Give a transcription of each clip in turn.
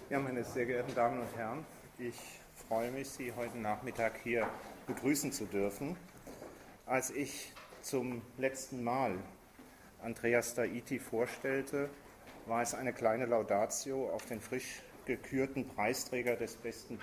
Ja, meine sehr geehrten Damen und Herren, ich freue mich, Sie heute Nachmittag hier begrüßen zu dürfen. Als ich zum letzten Mal Andreas Staiti vorstellte, war es eine kleine Laudatio auf den frisch gekürten Preisträger des besten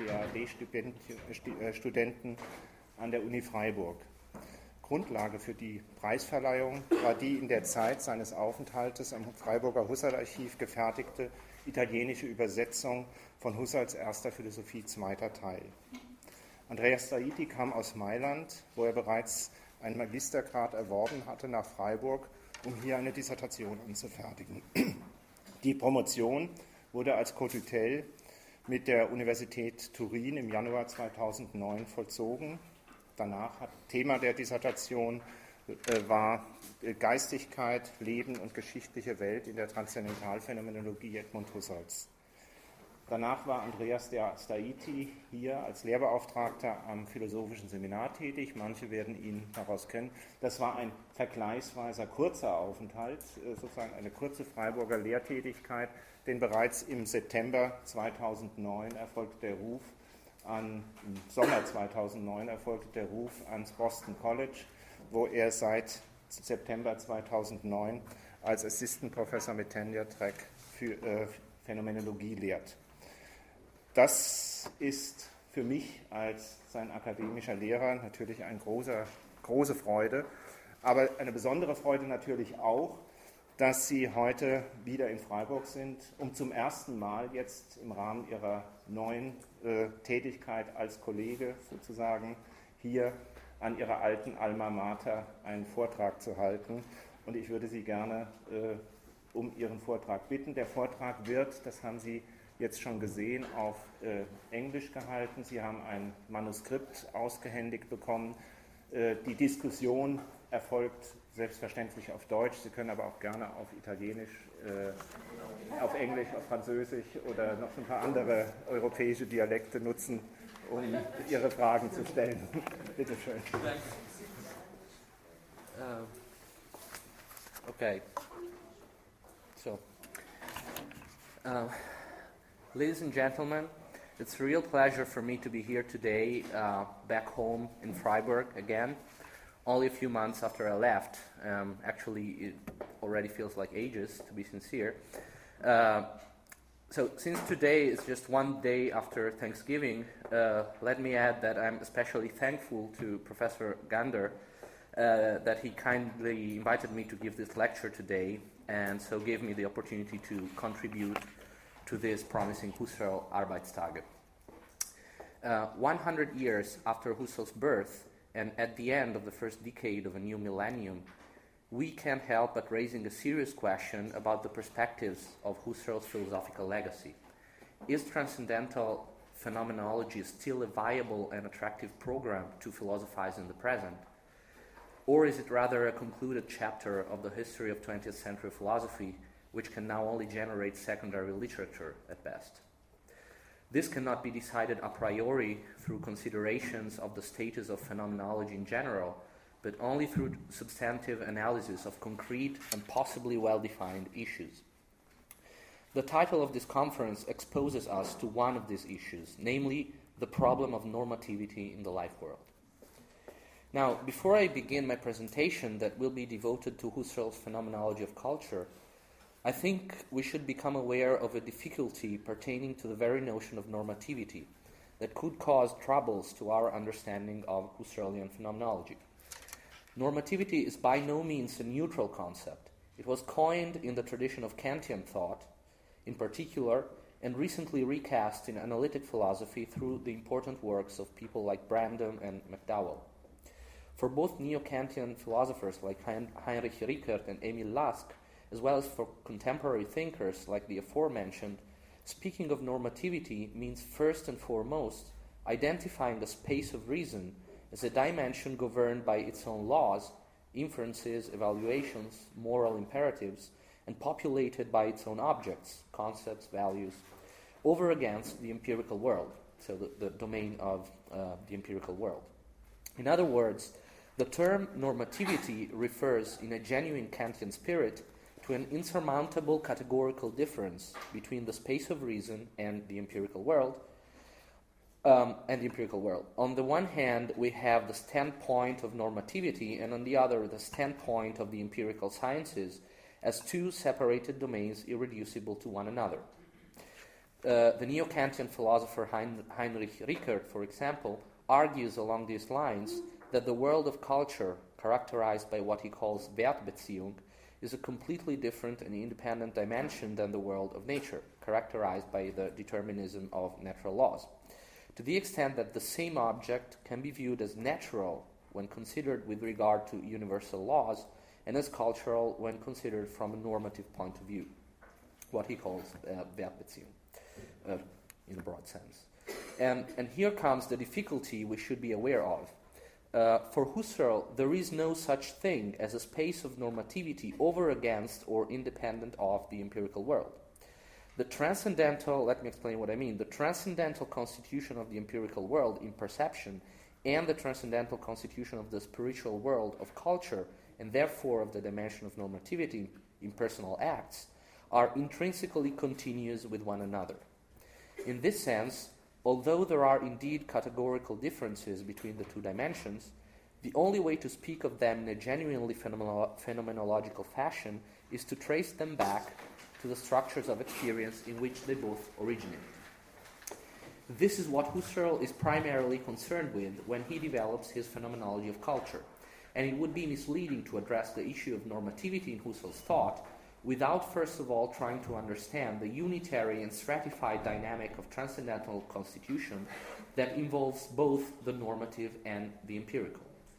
BAD-Studenten an der Uni Freiburg. Grundlage für die Preisverleihung war die in der Zeit seines Aufenthaltes am Freiburger Husserl-Archiv gefertigte italienische Übersetzung von Husserls erster Philosophie zweiter Teil. Andreas Staiti kam aus Mailand, wo er bereits einen Magistergrad erworben hatte, nach Freiburg, um hier eine Dissertation anzufertigen. Die Promotion wurde als Co-Tutelle mit der Universität Turin im Januar 2009 vollzogen. Danach Thema der Dissertation war Geistigkeit, Leben und geschichtliche Welt in der Transzendentalphänomenologie Edmund Husserls. Danach war Andreas Staiti hier als Lehrbeauftragter am Philosophischen Seminar tätig. Manche werden ihn daraus kennen. Das war ein vergleichsweise kurzer Aufenthalt, sozusagen eine kurze Freiburger Lehrtätigkeit, denn bereits im September 2009 erfolgte der Ruf im Sommer 2009 erfolgte der Ruf ans Boston College, wo er seit September 2009 als Assistant Professor mit Tenure Track für Phänomenologie lehrt. Das ist für mich als sein akademischer Lehrer natürlich eine große Freude, aber eine besondere Freude natürlich auch, dass Sie heute wieder in Freiburg sind, um zum ersten Mal jetzt im Rahmen Ihrer neuen Tätigkeit als Kollege sozusagen hier an Ihrer alten Alma Mater einen Vortrag zu halten. Und ich würde Sie gerne um Ihren Vortrag bitten. Der Vortrag wird, das haben Sie jetzt schon gesehen, auf Englisch gehalten. Sie haben ein Manuskript ausgehändigt bekommen. Die Diskussion erfolgt selbstverständlich auf Deutsch. Sie können aber auch gerne auf Italienisch, auf Englisch, auf Französisch oder noch ein paar andere europäische Dialekte nutzen, um Ihre Fragen zu stellen. Bitte schön. Okay. So, ladies and gentlemen, it's a real pleasure for me to be here today, back home in Freiburg again. Only a few months after I left. Actually, it already feels like ages, to be sincere. So since today is just one day after Thanksgiving, let me add that I'm especially thankful to Professor Gander that he kindly invited me to give this lecture today, and so gave me the opportunity to contribute to this promising Husserl Arbeitstage. 100 years after Husserl's birth, and at the end of the first decade of a new millennium, we can't help but raising a serious question about the perspectives of Husserl's philosophical legacy. Is transcendental phenomenology still a viable and attractive program to philosophize in the present? Or is it rather a concluded chapter of the history of 20th century philosophy, which can now only generate secondary literature at best? This cannot be decided a priori through considerations of the status of phenomenology in general, but only through substantive analysis of concrete and possibly well-defined issues. The title of this conference exposes us to one of these issues, namely the problem of normativity in the life world. Now, before I begin my presentation that will be devoted to Husserl's phenomenology of culture, I think we should become aware of a difficulty pertaining to the very notion of normativity that could cause troubles to our understanding of Husserlian phenomenology. Normativity is by no means a neutral concept. It was coined in the tradition of Kantian thought, in particular, and recently recast in analytic philosophy through the important works of people like Brandom and McDowell. For both neo-Kantian philosophers like Heinrich Rickert and Emil Lask, as well as for contemporary thinkers like the aforementioned, speaking of normativity means first and foremost identifying the space of reason as a dimension governed by its own laws, inferences, evaluations, moral imperatives, and populated by its own objects, concepts, values, over against the empirical world, so the domain of the empirical world. In other words, the term normativity refers, in a genuine Kantian spirit, to an insurmountable categorical difference between the space of reason and the empirical world. On the one hand, we have the standpoint of normativity, and on the other, the standpoint of the empirical sciences as two separated domains irreducible to one another. The neo-Kantian philosopher Heinrich Rickert, for example, argues along these lines that the world of culture, characterized by what he calls Wertbeziehung, is a completely different and independent dimension than the world of nature, characterized by the determinism of natural laws, to the extent that the same object can be viewed as natural when considered with regard to universal laws, and as cultural when considered from a normative point of view, what he calls Wertbeziehung, in a broad sense. And here comes the difficulty we should be aware of. For Husserl, there is no such thing as a space of normativity over against or independent of the empirical world. The transcendental, let me explain what I mean, the transcendental constitution of the empirical world in perception and the transcendental constitution of the spiritual world of culture, and therefore of the dimension of normativity in personal acts, are intrinsically continuous with one another. In this sense, although there are indeed categorical differences between the two dimensions, the only way to speak of them in a genuinely phenomenological fashion is to trace them back to the structures of experience in which they both originate. This is what Husserl is primarily concerned with when he develops his phenomenology of culture, and it would be misleading to address the issue of normativity in Husserl's thought without first of all trying to understand the unitary and stratified dynamic of transcendental constitution that involves both the normative and the empirical.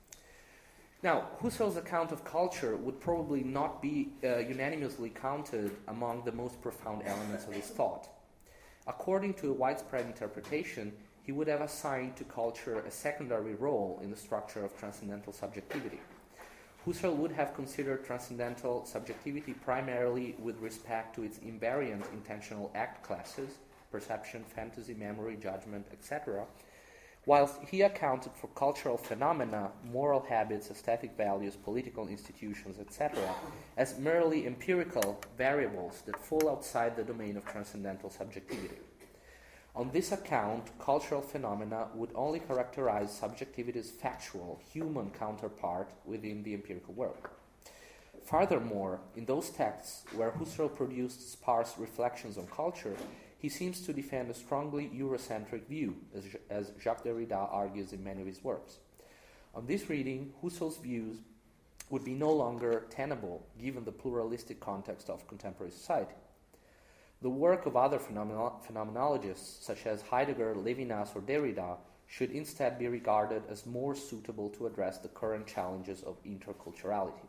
Now, Husserl's account of culture would probably not be unanimously counted among the most profound elements of his thought. According to a widespread interpretation, he would have assigned to culture a secondary role in the structure of transcendental subjectivity. Husserl would have considered transcendental subjectivity primarily with respect to its invariant intentional act classes, perception, fantasy, memory, judgment, etc., whilst he accounted for cultural phenomena, moral habits, aesthetic values, political institutions, etc., as merely empirical variables that fall outside the domain of transcendental subjectivity. On this account, cultural phenomena would only characterize subjectivity's factual, human counterpart within the empirical world. Furthermore, in those texts where Husserl produced sparse reflections on culture, he seems to defend a strongly Eurocentric view, as Jacques Derrida argues in many of his works. On this reading, Husserl's views would be no longer tenable given the pluralistic context of contemporary society. The work of other phenomenologists, such as Heidegger, Levinas, or Derrida, should instead be regarded as more suitable to address the current challenges of interculturality.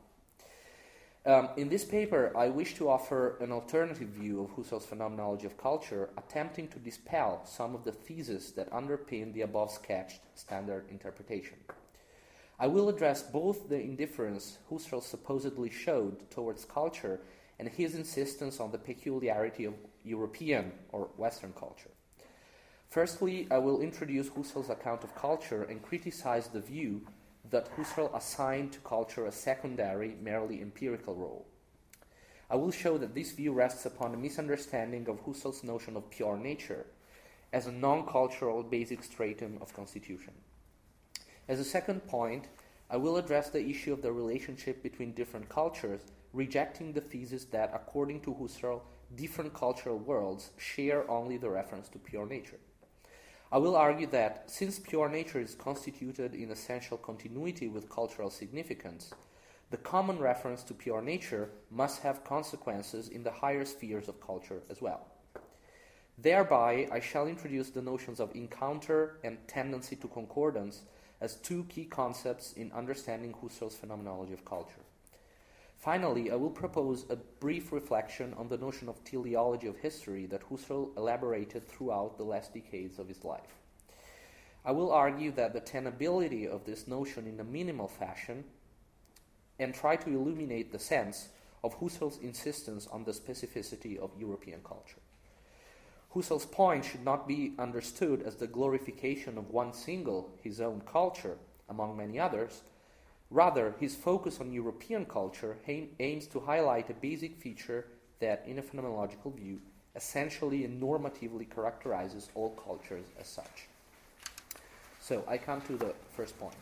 In this paper, I wish to offer an alternative view of Husserl's phenomenology of culture, attempting to dispel some of the theses that underpin the above-sketched standard interpretation. I will address both the indifference Husserl supposedly showed towards culture and his insistence on the peculiarity of European or Western culture. Firstly, I will introduce Husserl's account of culture and criticize the view that Husserl assigned to culture a secondary, merely empirical role. I will show that this view rests upon a misunderstanding of Husserl's notion of pure nature as a non-cultural basic stratum of constitution. As a second point, I will address the issue of the relationship between different cultures, rejecting the thesis that, according to Husserl, different cultural worlds share only the reference to pure nature. I will argue that, since pure nature is constituted in essential continuity with cultural significance, the common reference to pure nature must have consequences in the higher spheres of culture as well. Thereby, I shall introduce the notions of encounter and tendency to concordance as two key concepts in understanding Husserl's phenomenology of culture. Finally, I will propose a brief reflection on the notion of teleology of history that Husserl elaborated throughout the last decades of his life. I will argue that the tenability of this notion in a minimal fashion and try to illuminate the sense of Husserl's insistence on the specificity of European culture. Husserl's point should not be understood as the glorification of one single, his own culture, among many others. Rather, his focus on European culture aims to highlight a basic feature that, in a phenomenological view, essentially and normatively characterizes all cultures as such. So, I come to the first point.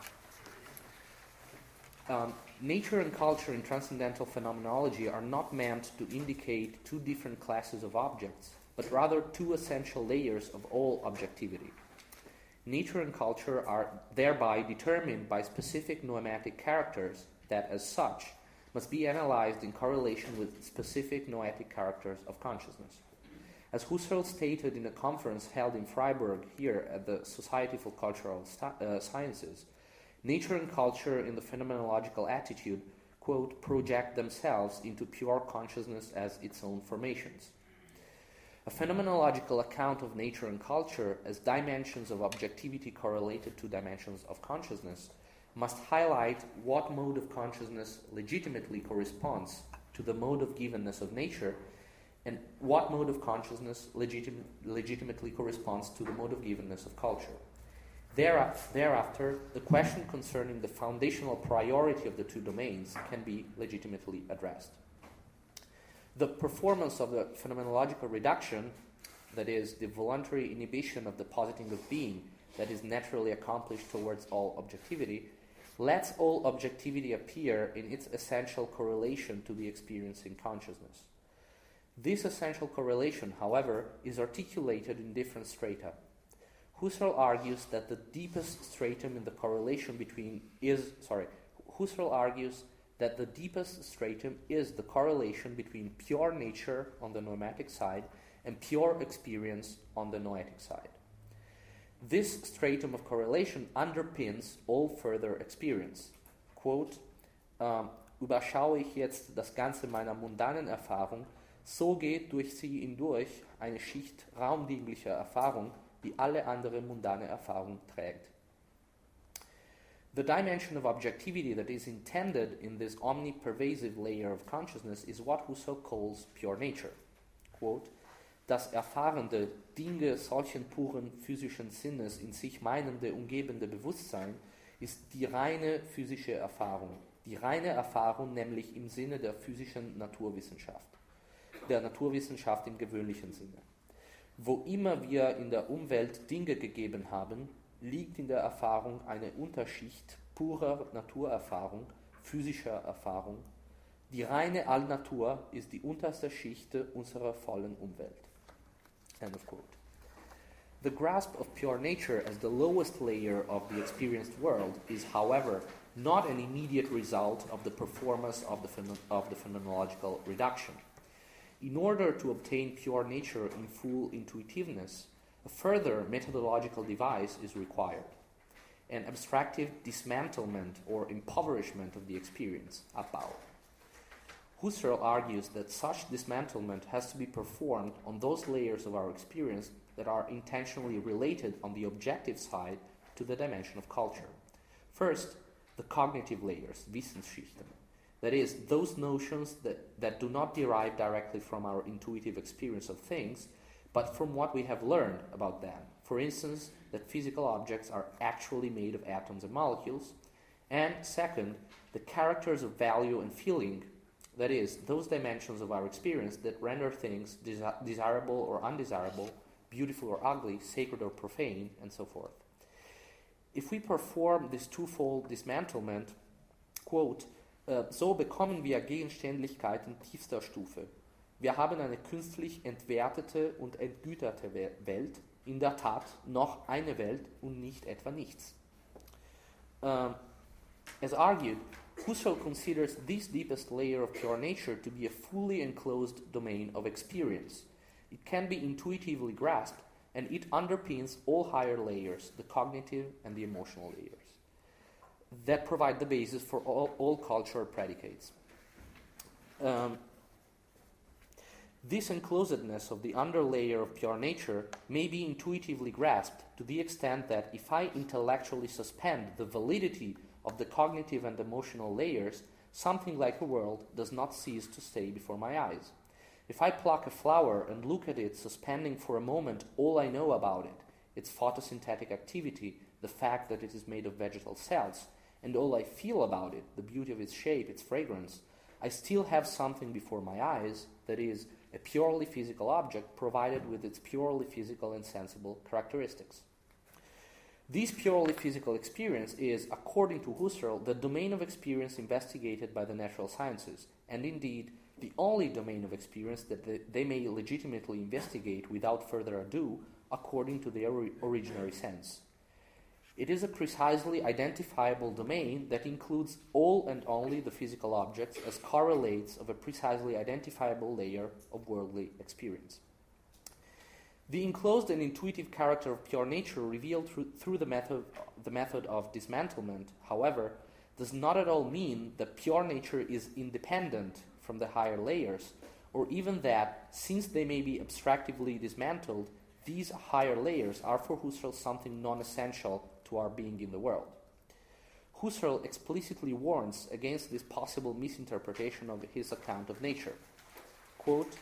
Nature and culture in transcendental phenomenology are not meant to indicate two different classes of objects, but rather two essential layers of all objectivity. Nature and culture are thereby determined by specific noetic characters that, as such, must be analyzed in correlation with specific noetic characters of consciousness. As Husserl stated in a conference held in Freiburg here at the Society for Cultural Sciences, nature and culture in the phenomenological attitude, quote, project themselves into pure consciousness as its own formations. A phenomenological account of nature and culture as dimensions of objectivity correlated to dimensions of consciousness must highlight what mode of consciousness legitimately corresponds to the mode of givenness of nature and what mode of consciousness legitimately corresponds to the mode of givenness of culture. Thereafter, the question concerning the foundational priority of the two domains can be legitimately addressed. The performance of the phenomenological reduction, that is, the voluntary inhibition of the positing of being that is naturally accomplished towards all objectivity, lets all objectivity appear in its essential correlation to the experiencing consciousness. This essential correlation, however, is articulated in different strata. Husserl argues that the deepest stratum in the correlation is the correlation between pure nature on the noetic side and pure experience on the noetic side. This stratum of correlation underpins all further experience. Quote, überschaue ich jetzt das Ganze meiner mundanen Erfahrung, so geht durch sie hindurch eine Schicht raumdinglicher Erfahrung, die alle andere mundane Erfahrung trägt. The dimension of objectivity that is intended in this omnipervasive layer of consciousness is what Husserl calls pure nature. Quote, das erfahrende, Dinge solchen puren physischen Sinnes in sich meinende, umgebende Bewusstsein ist die reine physische Erfahrung. Die reine Erfahrung nämlich im Sinne der physischen Naturwissenschaft. Der Naturwissenschaft im gewöhnlichen Sinne. Wo immer wir in der Umwelt Dinge gegeben haben, liegt in der Erfahrung eine Unterschicht purer Naturerfahrung, physischer Erfahrung. Die reine Allnatur ist die unterste Schicht unserer vollen Umwelt. End of quote. The grasp of pure nature as the lowest layer of the experienced world is, however, not an immediate result of the performance of the phenomenological reduction. In order to obtain pure nature in full intuitiveness, a further methodological device is required, an abstractive dismantlement or impoverishment of the experience, Abbau. Husserl argues that such dismantlement has to be performed on those layers of our experience that are intentionally related on the objective side to the dimension of culture. First, the cognitive layers, Wissensschichten. That is, those notions that do not derive directly from our intuitive experience of things, but from what we have learned about them. For instance, that physical objects are actually made of atoms and molecules. And second, the characters of value and feeling, that is, those dimensions of our experience that render things desirable or undesirable, beautiful or ugly, sacred or profane, and so forth. If we perform this twofold dismantlement, quote, so bekommen wir Gegenständlichkeiten tiefster Stufe. Wir haben eine künstlich entwertete und entgüterte Welt, in der Tat noch eine Welt und nicht etwa nichts. As argued, Husserl considers this deepest layer of pure nature to be a fully enclosed domain of experience. It can be intuitively grasped, and it underpins all higher layers, the cognitive and the emotional layers, that provide the basis for all cultural predicates. This enclosedness of the underlayer of pure nature may be intuitively grasped to the extent that if I intellectually suspend the validity of the cognitive and emotional layers, something like a world does not cease to stay before my eyes. If I pluck a flower and look at it, suspending for a moment all I know about it, its photosynthetic activity, the fact that it is made of vegetal cells, and all I feel about it, the beauty of its shape, its fragrance, I still have something before my eyes that is a purely physical object provided with its purely physical and sensible characteristics. This purely physical experience is, according to Husserl, the domain of experience investigated by the natural sciences, and indeed the only domain of experience that they may legitimately investigate without further ado, according to their originary sense. It is a precisely identifiable domain that includes all and only the physical objects as correlates of a precisely identifiable layer of worldly experience. The enclosed and intuitive character of pure nature revealed through the method of dismantlement, however, does not at all mean that pure nature is independent from the higher layers, or even that, since they may be abstractively dismantled, these higher layers are for Husserl something non-essential to our being in the world. Husserl explicitly warns against this possible misinterpretation of his account of nature. Quote,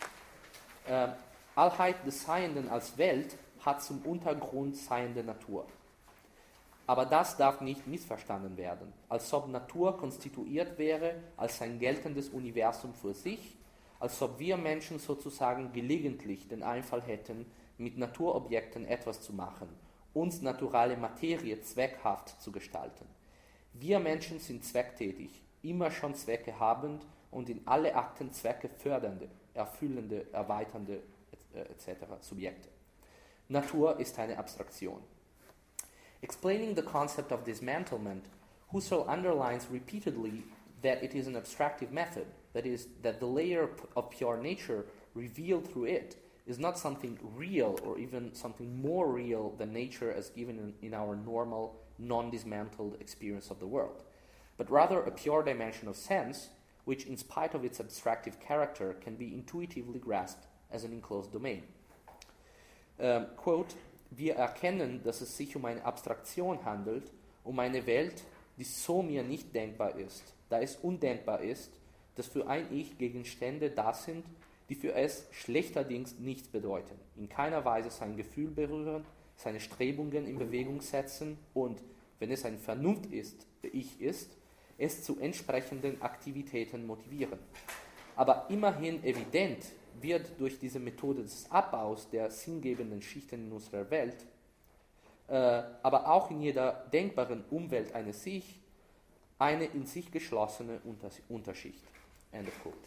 Allheit des Seienden als Welt hat zum Untergrund seiende Natur. Aber das darf nicht missverstanden werden, als ob Natur konstituiert wäre als ein geltendes Universum für sich, als ob wir Menschen sozusagen gelegentlich den Einfall hätten, mit Naturobjekten etwas zu machen, uns naturale Materie zweckhaft zu gestalten. Wir Menschen sind zwecktätig, immer schon Zwecke habend und in alle Akten Zwecke fördernde, erfüllende, erweiternde etc. Subjekte. Natur ist eine Abstraktion. Explaining the concept of dismantlement, Husserl underlines repeatedly that it is an abstractive method, that is, that the layer of pure nature revealed through it is not something real or even something more real than nature as given in our normal, non-dismantled experience of the world, but rather a pure dimension of sense, which in spite of its abstractive character can be intuitively grasped as an enclosed domain. Quote, wir erkennen, dass es sich eine Abstraktion handelt, eine Welt, die so mir nicht denkbar ist, da es undenkbar ist, dass für ein Ich Gegenstände da sind, die für es schlechterdings nichts bedeuten, in keiner Weise sein Gefühl berühren, seine Strebungen in Bewegung setzen und, wenn es ein Vernunft ist, Ich ist, es zu entsprechenden Aktivitäten motivieren. Aber immerhin evident wird durch diese Methode des Abbaus der sinngebenden Schichten in unserer Welt, aber auch in jeder denkbaren Umwelt eines Ich, eine in sich geschlossene Unterschicht. End of quote.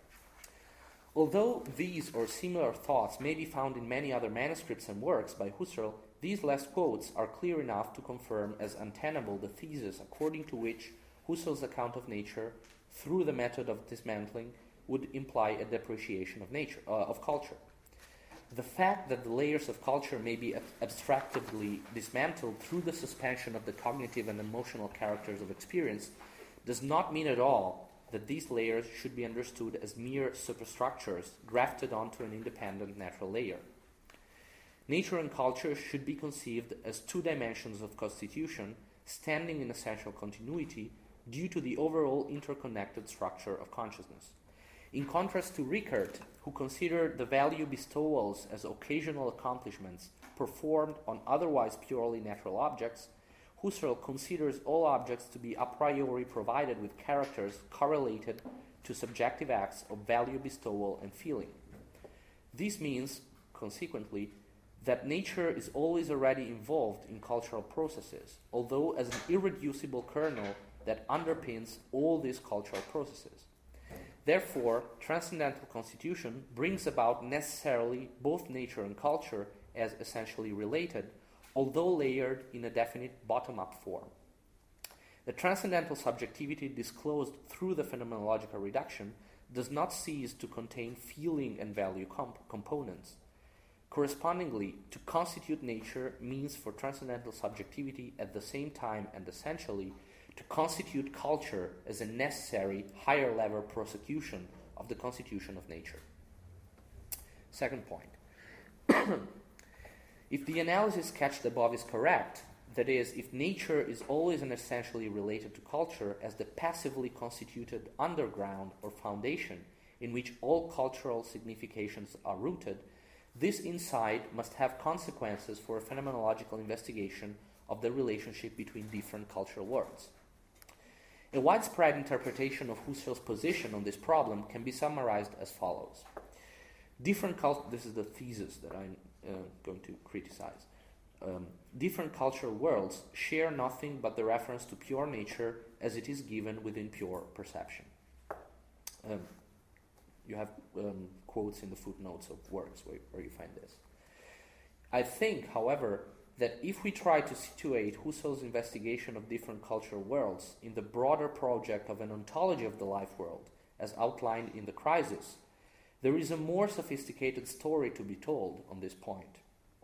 Although these or similar thoughts may be found in many other manuscripts and works by Husserl, these last quotes are clear enough to confirm as untenable the thesis according to which Husserl's account of nature, through the method of dismantling, would imply a depreciation of nature, of culture. The fact that the layers of culture may be abstractively dismantled through the suspension of the cognitive and emotional characters of experience does not mean at all that these layers should be understood as mere superstructures grafted onto an independent natural layer. Nature and culture should be conceived as two dimensions of constitution standing in essential continuity due to the overall interconnected structure of consciousness. In contrast to Rickert, who considered the value bestowals as occasional accomplishments performed on otherwise purely natural objects, Husserl considers all objects to be a priori provided with characters correlated to subjective acts of value bestowal and feeling. This means, consequently, that nature is always already involved in cultural processes, although as an irreducible kernel that underpins all these cultural processes. Therefore, transcendental constitution brings about necessarily both nature and culture as essentially related, although layered in a definite bottom-up form. The transcendental subjectivity disclosed through the phenomenological reduction does not cease to contain feeling and value components. Correspondingly, to constitute nature means for transcendental subjectivity at the same time and essentially to constitute culture as a necessary higher level prosecution of the constitution of nature. Second point. If the analysis sketched above is correct, that is, if nature is always and essentially related to culture as the passively constituted underground or foundation in which all cultural significations are rooted, this insight must have consequences for a phenomenological investigation of the relationship between different cultural worlds. A widespread interpretation of Husserl's position on this problem can be summarized as follows. This is the thesis that I'm going to criticize. Different cultural worlds share nothing but the reference to pure nature as it is given within pure perception. You have quotes in the footnotes of works where you find this. I think, however, that if we try to situate Husserl's investigation of different cultural worlds in the broader project of an ontology of the life world, as outlined in The Crisis, there is a more sophisticated story to be told on this point.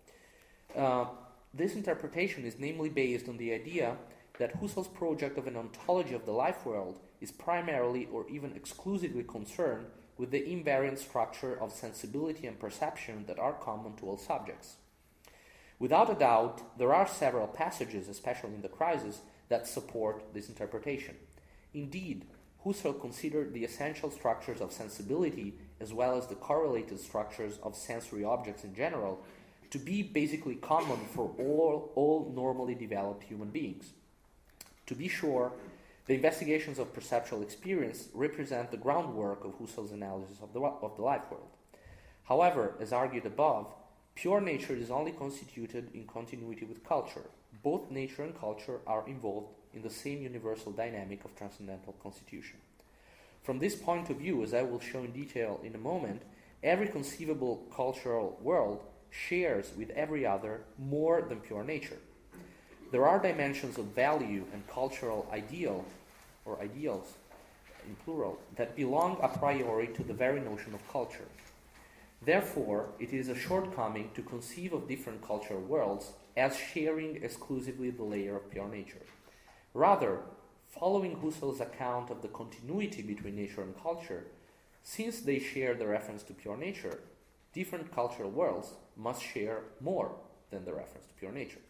This interpretation is namely based on the idea that Husserl's project of an ontology of the life world is primarily or even exclusively concerned with the invariant structure of sensibility and perception that are common to all subjects. Without a doubt, there are several passages, especially in The Crisis, that support this interpretation. Indeed, Husserl considered the essential structures of sensibility, as well as the correlated structures of sensory objects in general, to be basically common for all normally developed human beings. To be sure, the investigations of perceptual experience represent the groundwork of Husserl's analysis of the life world. However, as argued above, pure nature is only constituted in continuity with culture. Both nature and culture are involved in the same universal dynamic of transcendental constitution. From this point of view, as I will show in detail in a moment, every conceivable cultural world shares with every other more than pure nature. There are dimensions of value and cultural ideal, or ideals in plural, that belong a priori to the very notion of culture. Therefore, it is a shortcoming to conceive of different cultural worlds as sharing exclusively the layer of pure nature. Rather, following Husserl's account of the continuity between nature and culture, since they share the reference to pure nature, different cultural worlds must share more than the reference to pure nature.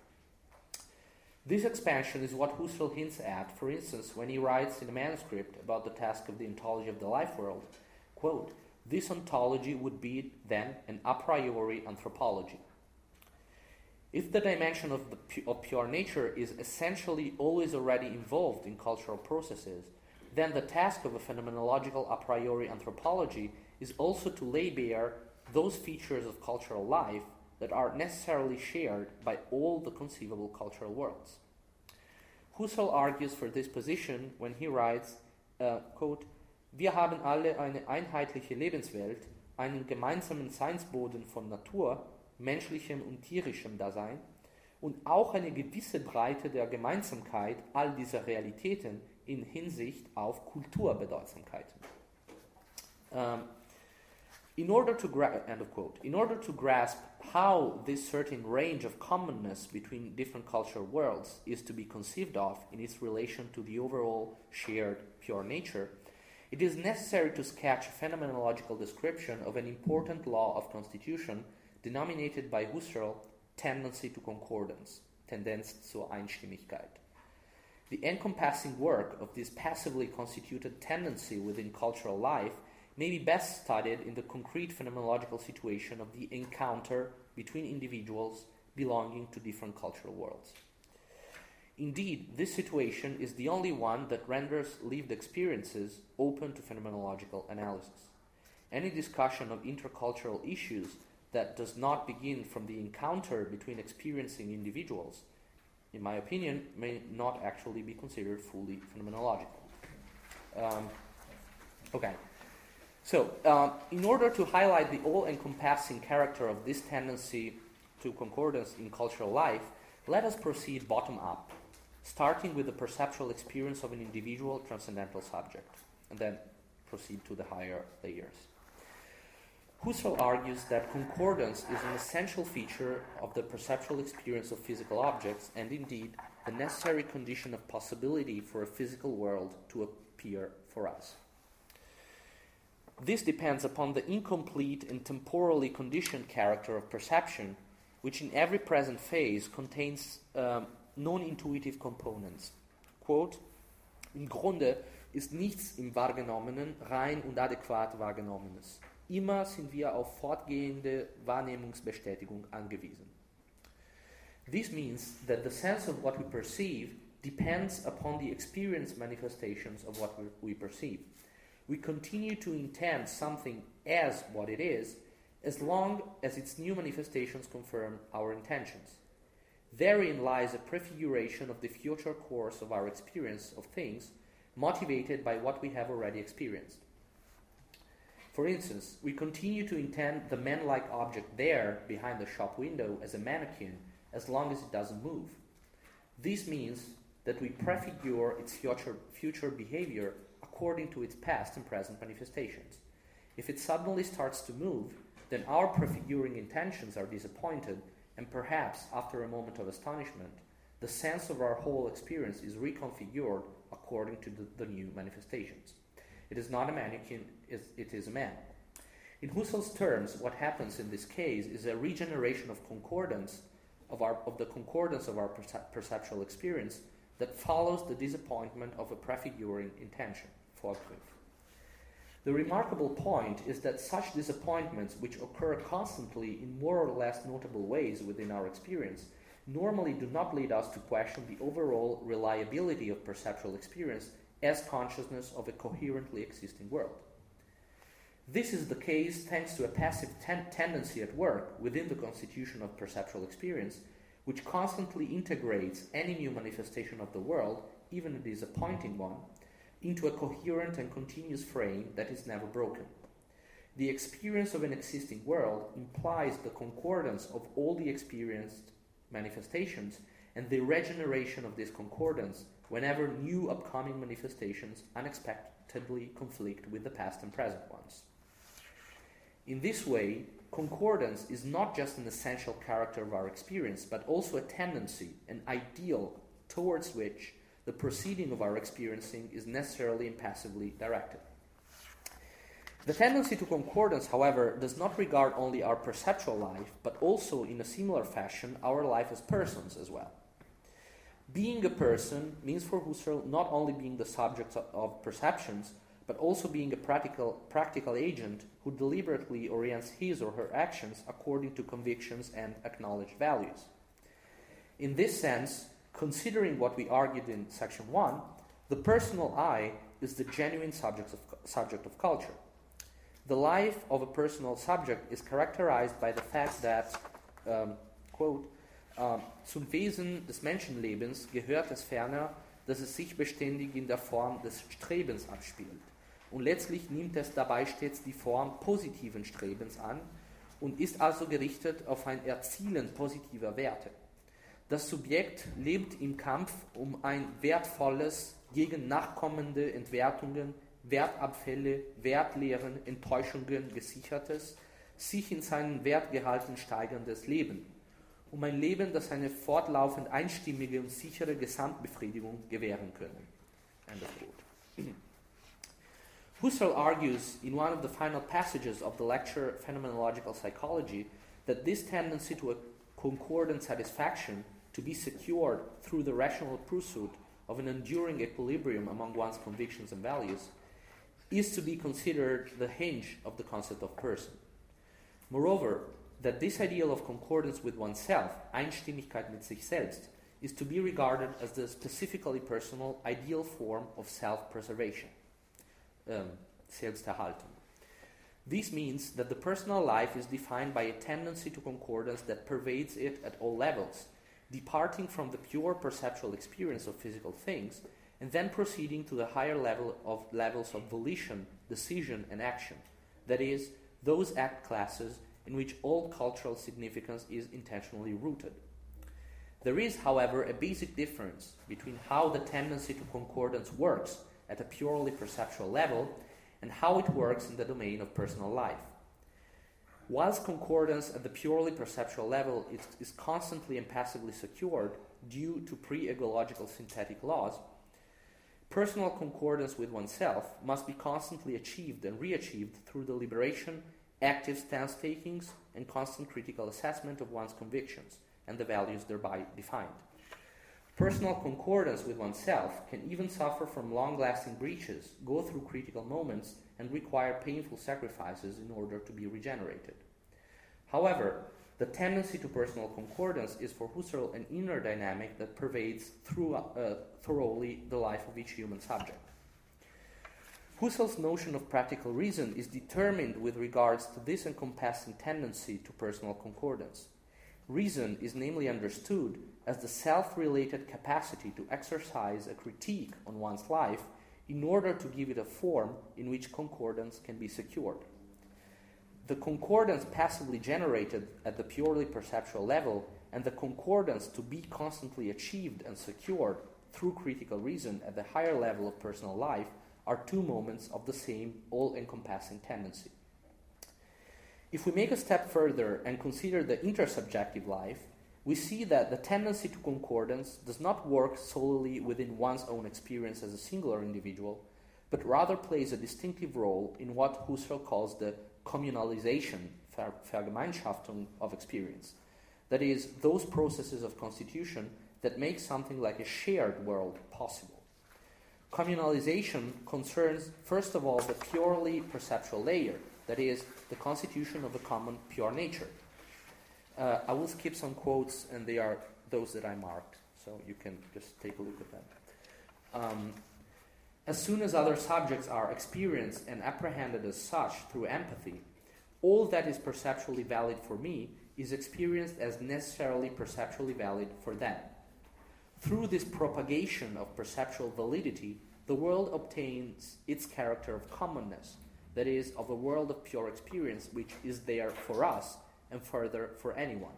This expansion is what Husserl hints at, for instance, when he writes in a manuscript about the task of the ontology of the life world, quote, "This ontology would be then an a priori anthropology." If the dimension of pure nature is essentially always already involved in cultural processes, then the task of a phenomenological a priori anthropology is also to lay bare those features of cultural life that are necessarily shared by all the conceivable cultural worlds. Husserl argues for this position when he writes, quote, "Wir haben alle eine einheitliche Lebenswelt, einen gemeinsamen Seinsboden von Natur, menschlichem und tierischem Dasein und auch eine gewisse Breite der Gemeinsamkeit all dieser Realitäten in Hinsicht auf Kulturbedeutsamkeiten." In order to grasp how this certain range of commonness between different cultural worlds is to be conceived of in its relation to the overall shared pure nature, it is necessary to sketch a phenomenological description of an important law of constitution denominated by Husserl tendency to concordance, Tendenz zur Einstimmigkeit. The encompassing work of this passively constituted tendency within cultural life may be best studied in the concrete phenomenological situation of the encounter between individuals belonging to different cultural worlds. Indeed, this situation is the only one that renders lived experiences open to phenomenological analysis. Any discussion of intercultural issues that does not begin from the encounter between experiencing individuals, in my opinion, may not actually be considered fully phenomenological. So, in order to highlight the all-encompassing character of this tendency to concordance in cultural life, let us proceed bottom-up, starting with the perceptual experience of an individual transcendental subject, and then proceed to the higher layers. Husserl argues that concordance is an essential feature of the perceptual experience of physical objects, and indeed the necessary condition of possibility for a physical world to appear for us. This depends upon the incomplete and temporally conditioned character of perception, which in every present phase contains non-intuitive components. Quote, "Im Grunde ist nichts im Wahrgenommenen rein und adäquat Wahrgenommenes. Immer sind wir auf fortgehende Wahrnehmungsbestätigung angewiesen." This means that the sense of what we perceive depends upon the experience manifestations of what we perceive. We continue to intend something as what it is, as long as its new manifestations confirm our intentions. Therein lies a prefiguration of the future course of our experience of things, motivated by what we have already experienced. For instance, we continue to intend the man-like object there behind the shop window as a mannequin as long as it doesn't move. This means that we prefigure its future behavior according to its past and present manifestations. If it suddenly starts to move, then our prefiguring intentions are disappointed, and perhaps, after a moment of astonishment, the sense of our whole experience is reconfigured according to the new manifestations. It is not a mannequin, it is a man. In Husserl's terms, what happens in this case is a regeneration of the concordance of our perceptual experience that follows the disappointment of a prefiguring intention. Forthwith. The remarkable point is that such disappointments, which occur constantly in more or less notable ways within our experience, normally do not lead us to question the overall reliability of perceptual experience as consciousness of a coherently existing world. This is the case thanks to a passive tendency at work within the constitution of perceptual experience, which constantly integrates any new manifestation of the world, even a disappointing one, into a coherent and continuous frame that is never broken. The experience of an existing world implies the concordance of all the experienced manifestations and the regeneration of this concordance whenever new upcoming manifestations unexpectedly conflict with the past and present ones. In this way, concordance is not just an essential character of our experience, but also a tendency, an ideal towards which the proceeding of our experiencing is necessarily and passively directed. The tendency to concordance, however, does not regard only our perceptual life, but also, in a similar fashion, our life as persons as well. Being a person means for Husserl not only being the subject of perceptions, but also being a practical agent who deliberately orients his or her actions according to convictions and acknowledged values. In this sense, considering what we argued in section 1, the personal I is the genuine subject of culture. The life of a personal subject is characterized by the fact that, quote, zum Wesen des Menschenlebens gehört es ferner, dass es sich beständig in der Form des Strebens abspielt. Und letztlich nimmt es dabei stets die Form positiven Strebens an und ist also gerichtet auf ein Erzielen positiver Werte. Das Subjekt lebt im Kampf um ein wertvolles, gegen nachkommende Entwertungen, Wertabfälle, Wertlehren, Enttäuschungen gesichertes, sich in seinen Wertgehalten steigerndes Leben. Um ein Leben, das eine fortlaufend einstimmige und sichere Gesamtbefriedigung gewähren können. End of quote. Husserl argues in one of the final passages of the lecture Phenomenological Psychology that this tendency to a concordant satisfaction to be secured through the rational pursuit of an enduring equilibrium among one's convictions and values is to be considered the hinge of the concept of person. Moreover, that this ideal of concordance with oneself, Einstimmigkeit mit sich selbst, is to be regarded as the specifically personal ideal form of self-preservation, Selbsterhaltung. This means that the personal life is defined by a tendency to concordance that pervades it at all levels, departing from the pure perceptual experience of physical things and then proceeding to the higher levels of volition, decision, and action, that is, those act classes in which all cultural significance is intentionally rooted. There is, however, a basic difference between how the tendency to concordance works at a purely perceptual level and how it works in the domain of personal life. Whilst concordance at the purely perceptual level is constantly and passively secured due to pre-egological synthetic laws, personal concordance with oneself must be constantly achieved and re-achieved through the liberation, active stance-takings, and constant critical assessment of one's convictions and the values thereby defined. Personal concordance with oneself can even suffer from long-lasting breaches, go through critical moments, and require painful sacrifices in order to be regenerated. However, The tendency to personal concordance is for Husserl an inner dynamic that pervades thoroughly the life of each human subject. Husserl's notion of practical reason is determined with regards to this encompassing tendency to personal concordance. Reason is namely understood as the self-related capacity to exercise a critique on one's life in order to give it a form in which concordance can be secured. The concordance passively generated at the purely perceptual level and the concordance to be constantly achieved and secured through critical reason at the higher level of personal life are two moments of the same all-encompassing tendency. If we make a step further and consider the intersubjective life, we see that the tendency to concordance does not work solely within one's own experience as a singular individual, but rather plays a distinctive role in what Husserl calls the communalization, Vergemeinschaftung of experience. That is, those processes of constitution that make something like a shared world possible. Communalization concerns, first of all, the purely perceptual layer, that is, the constitution of a common pure nature. I will skip some quotes, and they are those that I marked, so you can just take a look at them. As soon as other subjects are experienced and apprehended as such through empathy, all that is perceptually valid for me is experienced as necessarily perceptually valid for them. Through this propagation of perceptual validity, the world obtains its character of commonness, that is, of a world of pure experience which is there for us and further for anyone.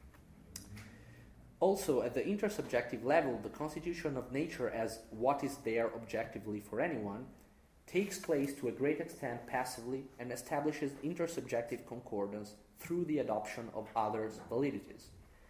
Also, at the intersubjective level, the constitution of nature as what is there objectively for anyone takes place to a great extent passively and establishes intersubjective concordance through the adoption of others' validities.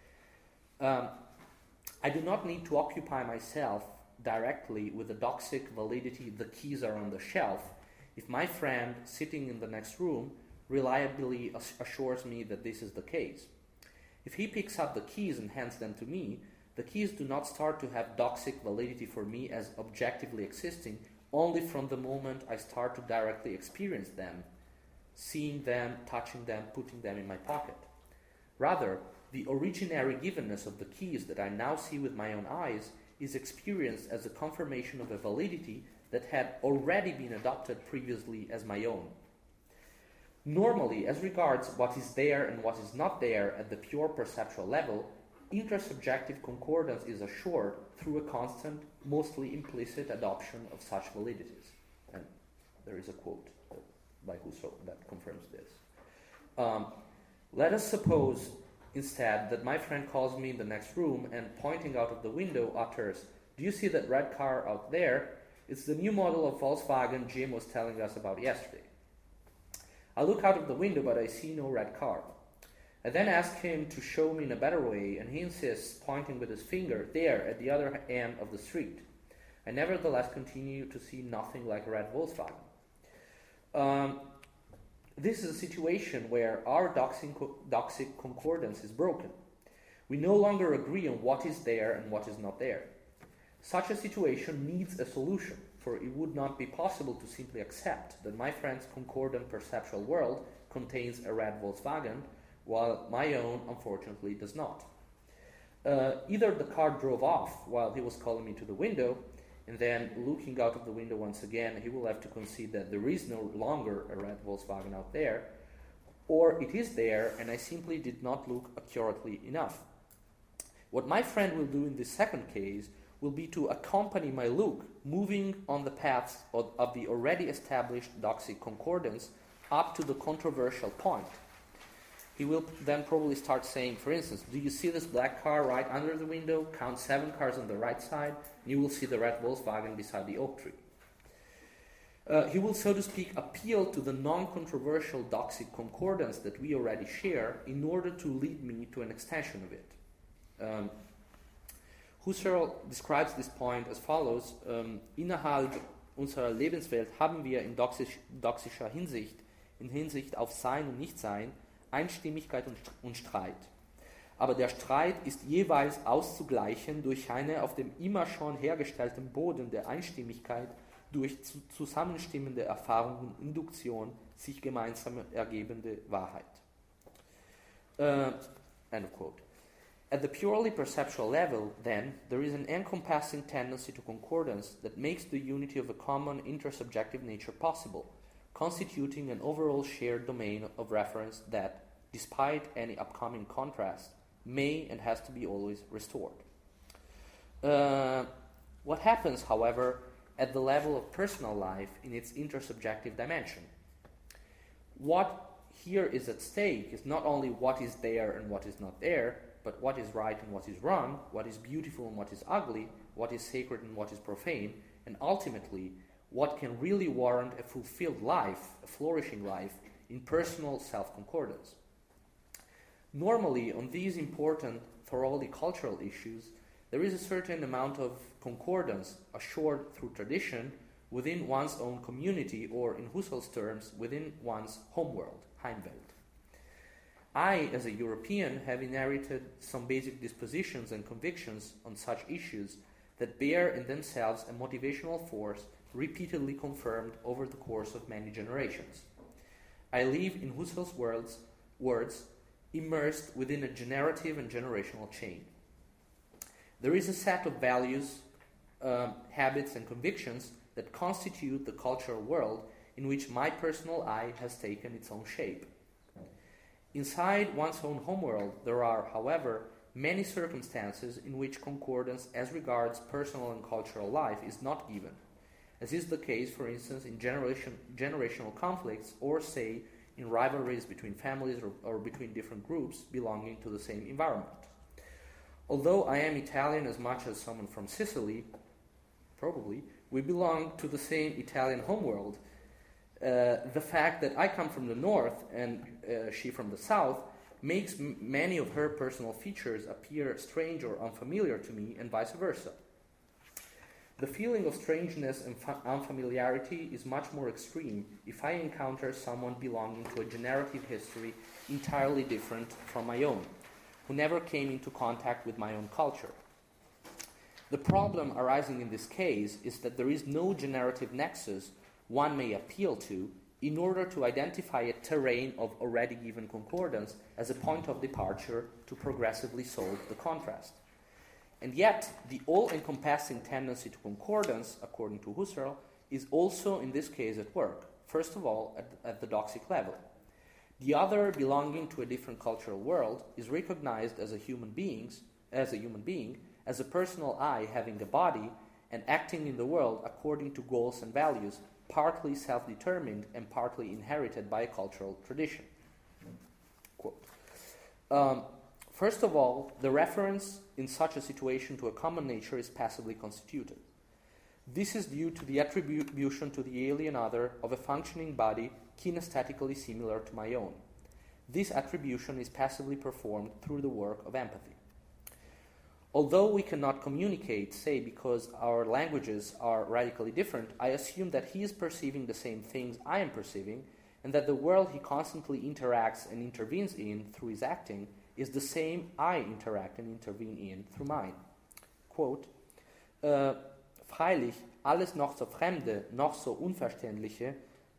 I do not need to occupy myself directly with the doxic validity "the keys are on the shelf" if my friend sitting in the next room reliably assures me that this is the case. If he picks up the keys and hands them to me, the keys do not start to have doxic validity for me as objectively existing only from the moment I start to directly experience them, seeing them, touching them, putting them in my pocket. Rather, the originary givenness of the keys that I now see with my own eyes is experienced as a confirmation of a validity that had already been adopted previously as my own. Normally, as regards what is there and what is not there at the pure perceptual level, intersubjective concordance is assured through a constant, mostly implicit adoption of such validities. And there is a quote by Husserl that confirms this. Let us suppose instead that my friend calls me in the next room and, pointing out of the window, utters, "Do you see that red car out there? It's the new model of Volkswagen Jim was telling us about yesterday." I look out of the window, but I see no red car. I then ask him to show me in a better way, and he insists, pointing with his finger, there, at the other end of the street. I nevertheless continue to see nothing like a red Volkswagen. This is a situation where our doxic concordance is broken. We no longer agree on what is there and what is not there. Such a situation needs a solution, for it would not be possible to simply accept that my friend's concordant perceptual world contains a red Volkswagen, while my own, unfortunately, does not. Either the car drove off while he was calling me to the window, and then, looking out of the window once again, he will have to concede that there is no longer a red Volkswagen out there, or it is there, and I simply did not look accurately enough. What my friend will do in this second case will be to accompany my look, moving on the paths of the already established doxic concordance up to the controversial point. He will then probably start saying, for instance, "Do you see this black car right under the window? Count 7 cars on the right side, and you will see the red Volkswagen beside the oak tree." He will, so to speak, appeal to the non-controversial doxic concordance that we already share in order to lead me to an extension of it. Husserl describes this point as follows: Innerhalb unserer Lebenswelt haben wir in doxischer Hinsicht, in Hinsicht auf Sein und Nichtsein, Einstimmigkeit und Streit. Aber der Streit ist jeweils auszugleichen durch eine auf dem immer schon hergestellten Boden der Einstimmigkeit durch zusammenstimmende Erfahrung und Induktion sich gemeinsam ergebende Wahrheit. End of quote. At the purely perceptual level, then, there is an encompassing tendency to concordance that makes the unity of a common intersubjective nature possible, constituting an overall shared domain of reference that, despite any upcoming contrast, may and has to be always restored. What happens, however, at the level of personal life in its intersubjective dimension? What here is at stake is not only what is there and what is not there, but what is right and what is wrong, what is beautiful and what is ugly, what is sacred and what is profane, and ultimately, what can really warrant a fulfilled life, a flourishing life, in personal self-concordance. Normally, on these important, thoroughly cultural issues, there is a certain amount of concordance assured through tradition within one's own community, or in Husserl's terms, within one's homeworld, Heimwelt. I, as a European, have inherited some basic dispositions and convictions on such issues that bear in themselves a motivational force repeatedly confirmed over the course of many generations. I live, in Husserl's words, immersed within a generative and generational chain. There is a set of values, habits, and convictions that constitute the cultural world in which my personal I has taken its own shape. Inside one's own homeworld, there are, however, many circumstances in which concordance as regards personal and cultural life is not given, as is the case, for instance, in generational conflicts, or, say, in rivalries between families or between different groups belonging to the same environment. Although I am Italian as much as someone from Sicily, probably, we belong to the same Italian homeworld. The fact that I come from the north and she from the south makes many of her personal features appear strange or unfamiliar to me, and vice versa. The feeling of strangeness and unfamiliarity is much more extreme if I encounter someone belonging to a generative history entirely different from my own, who never came into contact with my own culture. The problem arising in this case is that there is no generative nexus one may appeal to in order to identify a terrain of already given concordance as a point of departure to progressively solve the contrast. And yet, the all-encompassing tendency to concordance, according to Husserl, is also in this case at work, first of all at the doxic level. The other, belonging to a different cultural world, is recognized as a human being, as a personal I having a body and acting in the world according to goals and values, partly self-determined and partly inherited by a cultural tradition. Quote. First of all, the reference in such a situation to a common nature is passively constituted. This is due to the attribution to the alien other of a functioning body kinesthetically similar to my own. This attribution is passively performed through the work of empathy. Although we cannot communicate, say, because our languages are radically different, I assume that he is perceiving the same things I am perceiving, and that the world he constantly interacts and intervenes in through his acting is the same I interact and intervene in through mine. Quote, freilich, alles noch so Fremde, noch so Unverständliche,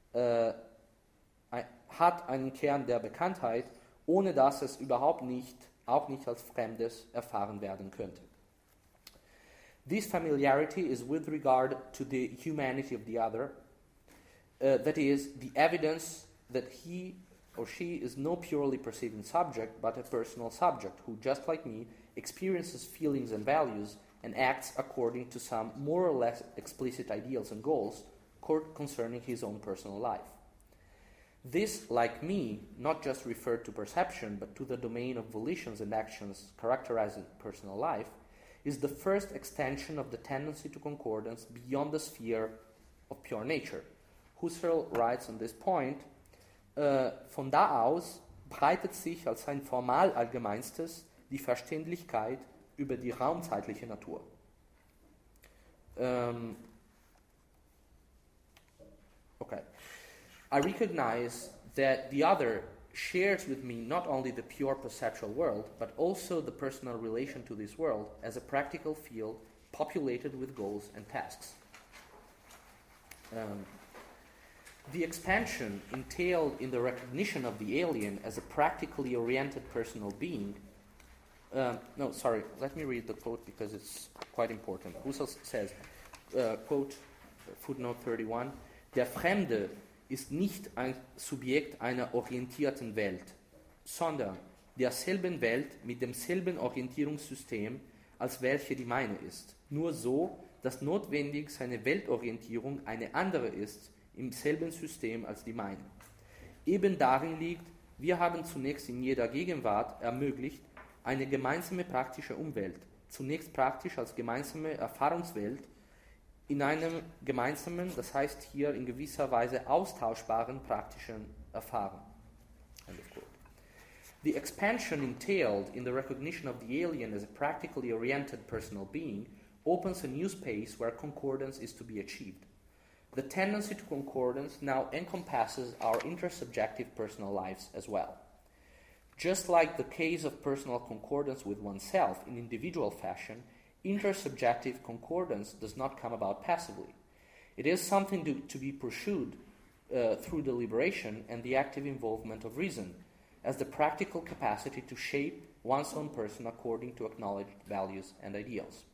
hat einen Kern der Bekanntheit, ohne dass es überhaupt nicht, auch nicht als Fremdes erfahren werden könnte. This familiarity is with regard to the humanity of the other, that is, the evidence that he or she is no purely perceiving subject, but a personal subject who, just like me, experiences feelings and values and acts according to some more or less explicit ideals and goals concerning his own personal life. This, like me, not just referred to perception, but to the domain of volitions and actions characterizing personal life, is the first extension of the tendency to concordance beyond the sphere of pure nature. Husserl writes on this point, von da aus breitet sich als sein formal allgemeinstes die Verständlichkeit über die raumzeitliche Natur. Okay. I recognize that the other shares with me not only the pure perceptual world, but also the personal relation to this world as a practical field populated with goals and tasks. The expansion entailed in the recognition of the alien as a practically oriented personal being No, sorry, let me read the quote because it's quite important. Husserl says, quote, footnote 31, der Fremde ist nicht ein Subjekt einer orientierten Welt, sondern derselben Welt mit demselben Orientierungssystem, als welche die meine ist. Nur so, dass notwendig seine Weltorientierung eine andere ist, im selben System als die meine. Eben darin liegt, wir haben zunächst in jeder Gegenwart ermöglicht, eine gemeinsame praktische Umwelt, zunächst praktisch als gemeinsame Erfahrungswelt, in einem gemeinsamen, das heißt hier in gewisser Weise austauschbaren praktischen Erfahren. End of quote. The expansion entailed in the recognition of the alien as a practically oriented personal being opens a new space where concordance is to be achieved. The tendency to concordance now encompasses our intersubjective personal lives as well. Just like the case of personal concordance with oneself in individual fashion, intersubjective concordance does not come about passively. It is something to be pursued through deliberation and the active involvement of reason, as the practical capacity to shape one's own person according to acknowledged values and ideals.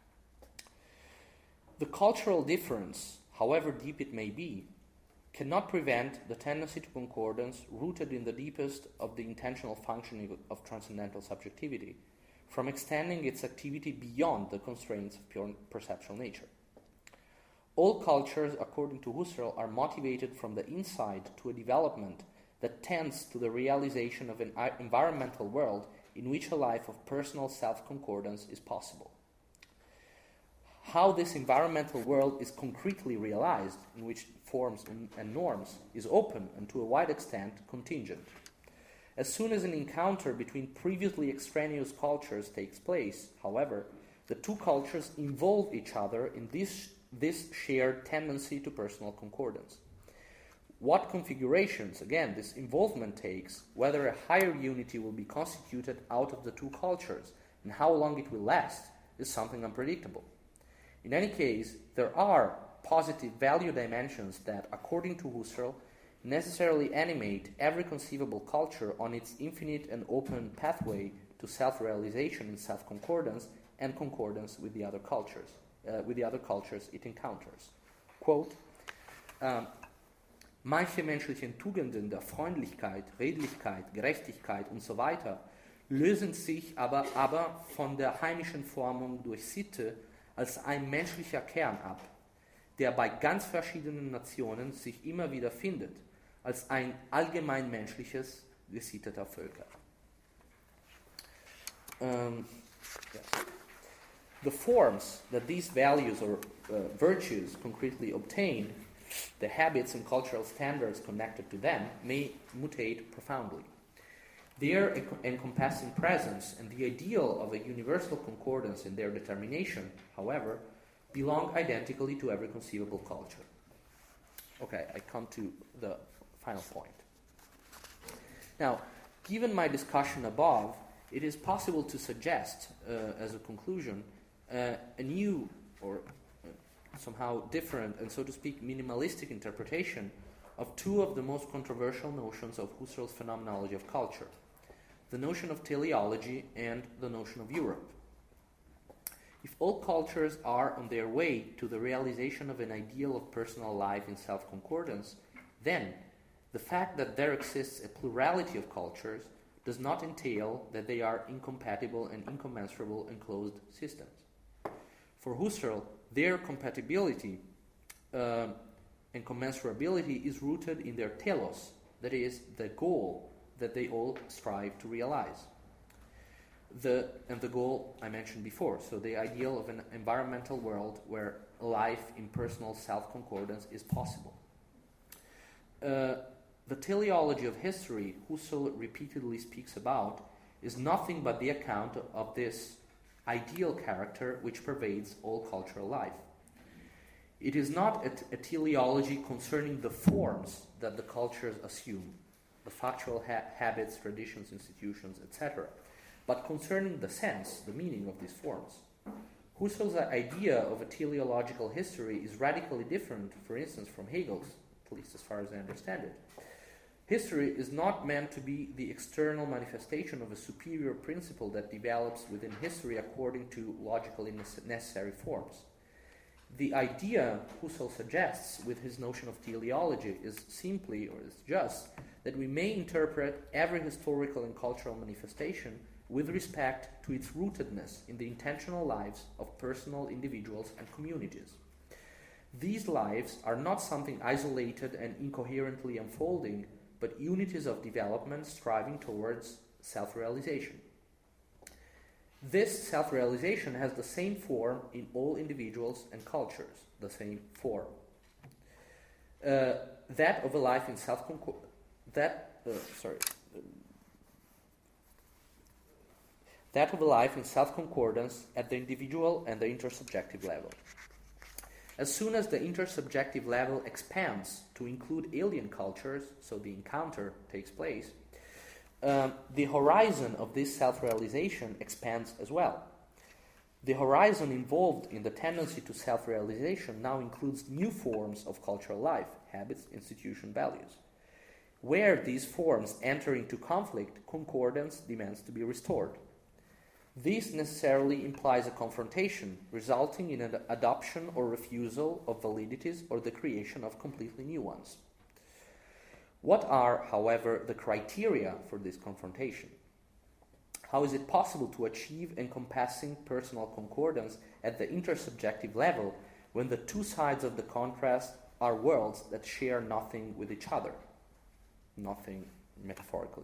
The cultural difference, however deep it may be, cannot prevent the tendency to concordance rooted in the deepest of the intentional functioning of transcendental subjectivity from extending its activity beyond the constraints of pure perceptual nature. All cultures, according to Husserl, are motivated from the inside to a development that tends to the realization of an environmental world in which a life of personal self-concordance is possible. How this environmental world is concretely realized, in which forms and norms, is open and to a wide extent contingent. As soon as an encounter between previously extraneous cultures takes place, however, the two cultures involve each other in this shared tendency to personal concordance. What configurations, again, this involvement takes, whether a higher unity will be constituted out of the two cultures, and how long it will last, is something unpredictable. In any case, there are positive value dimensions that, according to Husserl, necessarily animate every conceivable culture on its infinite and open pathway to self-realization and self-concordance and concordance with the other cultures, it encounters. Quote, manche menschlichen Tugenden der Freundlichkeit, Redlichkeit, Gerechtigkeit und so weiter lösen sich aber von der heimischen Formung durch Sitte als ein menschlicher Kern ab, der bei ganz verschiedenen Nationen sich immer wieder findet, als ein allgemein menschliches, gesitteter Völker. Yes. The forms that these values or virtues concretely obtain, the habits and cultural standards connected to them, may mutate profoundly. Their encompassing presence and the ideal of a universal concordance in their determination, however, belong identically to every conceivable culture. Okay, I come to the final point. Now, given my discussion above, it is possible to suggest, as a conclusion, a new or somehow different and, so to speak, minimalistic interpretation of two of the most controversial notions of Husserl's phenomenology of culture, the notion of teleology and the notion of Europe. If all cultures are on their way to the realization of an ideal of personal life in self-concordance, then the fact that there exists a plurality of cultures does not entail that they are incompatible and incommensurable enclosed systems. For Husserl, their compatibility and commensurability is rooted in their telos, that is, the goal that they all strive to realize. The goal I mentioned before, so the ideal of an environmental world where life in personal self-concordance is possible. The teleology of history Husserl repeatedly speaks about is nothing but the account of this ideal character which pervades all cultural life. It is not a teleology concerning the forms that the cultures assume, the factual habits, traditions, institutions, etc., but concerning the sense, the meaning of these forms. Husserl's idea of a teleological history is radically different, for instance, from Hegel's, at least as far as I understand it. History is not meant to be the external manifestation of a superior principle that develops within history according to logically necessary forms. The idea Husserl suggests with his notion of teleology is simply, or is just, that we may interpret every historical and cultural manifestation with respect to its rootedness in the intentional lives of personal individuals and communities. These lives are not something isolated and incoherently unfolding, but unities of development striving towards self-realization. This self-realization has the same form in all individuals and cultures, the same form. That of a life in self-concordance at the individual and the intersubjective level. As soon as the intersubjective level expands to include alien cultures, so the encounter takes place, the horizon of this self-realization expands as well. The horizon involved in the tendency to self-realization now includes new forms of cultural life, habits, institutions, values. Where these forms enter into conflict, concordance demands to be restored. This necessarily implies a confrontation, resulting in an adoption or refusal of validities or the creation of completely new ones. What are, however, the criteria for this confrontation? How is it possible to achieve encompassing personal concordance at the intersubjective level when the two sides of the contrast are worlds that share nothing with each other? Nothing, metaphorically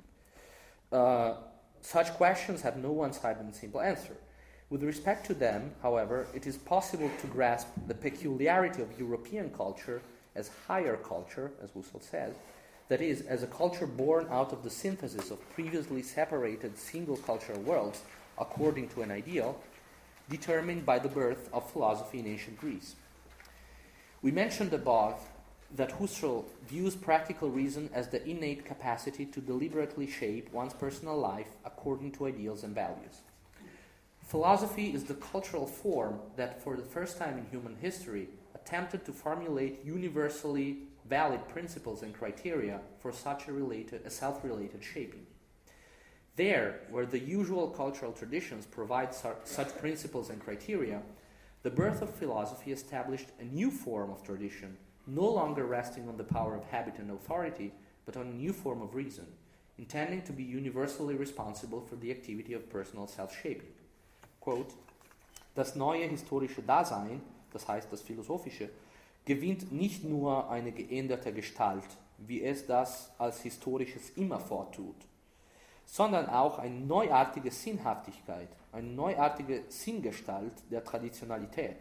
speaking. Such questions have no one-sided and simple answer. With respect to them, however, it is possible to grasp the peculiarity of European culture as higher culture, as Husserl says, that is, as a culture born out of the synthesis of previously separated single cultural worlds according to an ideal, determined by the birth of philosophy in ancient Greece. We mentioned above that Husserl views practical reason as the innate capacity to deliberately shape one's personal life according to ideals and values. Philosophy is the cultural form that, for the first time in human history, attempted to formulate universally valid principles and criteria for such a self-related shaping. There, where the usual cultural traditions provide such principles and criteria, the birth of philosophy established a new form of tradition, no longer resting on the power of habit and authority, but on a new form of reason, intending to be universally responsible for the activity of personal self-shaping. Quote, das neue historische Dasein, das heißt das philosophische, gewinnt nicht nur eine geänderte Gestalt, wie es das als Historisches immer vortut, sondern auch eine neuartige Sinnhaftigkeit, eine neuartige Sinngestalt der Traditionalität.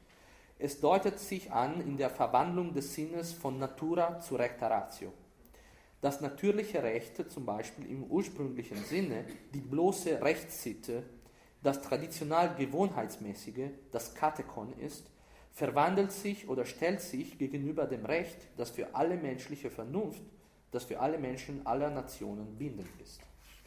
Es deutet sich an in der Verwandlung des Sinnes von Natura zu Recta Ratio. Das natürliche Recht, zum Beispiel im ursprünglichen Sinne, die bloße Rechtssitte, das traditional Gewohnheitsmäßige, das Kathekon ist, verwandelt sich oder stellt sich gegenüber dem Recht, das für alle menschliche Vernunft, das für alle Menschen aller Nationen bindend ist.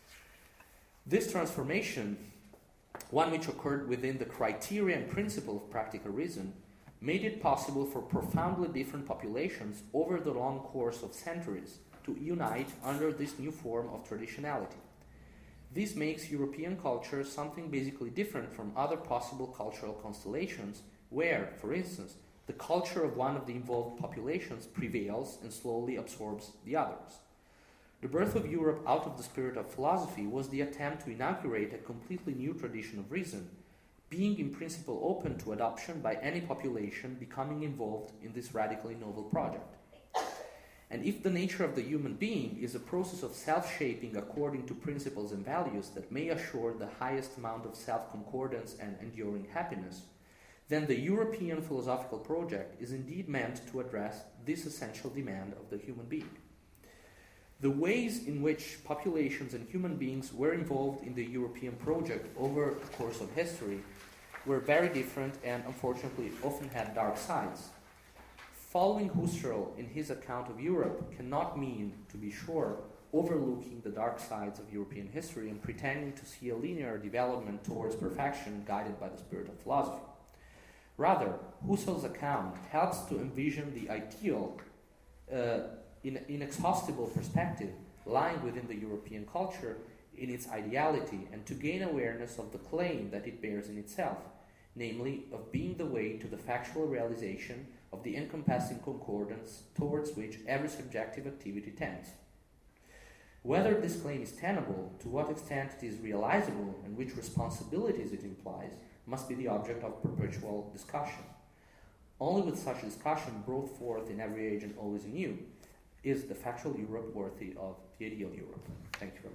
This transformation, one which occurred within the criteria and principle of practical reason, made it possible for profoundly different populations over the long course of centuries to unite under this new form of traditionality. This makes European culture something basically different from other possible cultural constellations where, for instance, the culture of one of the involved populations prevails and slowly absorbs the others. The birth of Europe out of the spirit of philosophy was the attempt to inaugurate a completely new tradition of reason, being in principle open to adoption by any population becoming involved in this radically novel project. And if the nature of the human being is a process of self-shaping according to principles and values that may assure the highest amount of self-concordance and enduring happiness, then the European philosophical project is indeed meant to address this essential demand of the human being. The ways in which populations and human beings were involved in the European project over the course of history were very different and unfortunately often had dark sides. Following Husserl in his account of Europe cannot mean, to be sure, overlooking the dark sides of European history and pretending to see a linear development towards perfection guided by the spirit of philosophy. Rather, Husserl's account helps to envision the ideal inexhaustible perspective lying within the European culture in its ideality, and to gain awareness of the claim that it bears in itself, namely of being the way to the factual realization of the encompassing concordance towards which every subjective activity tends. Whether this claim is tenable, to what extent it is realizable, and which responsibilities it implies, must be the object of perpetual discussion. Only with such discussion, brought forth in every age and always anew, is the factual Europe worthy of the ideal Europe. Thank you very much.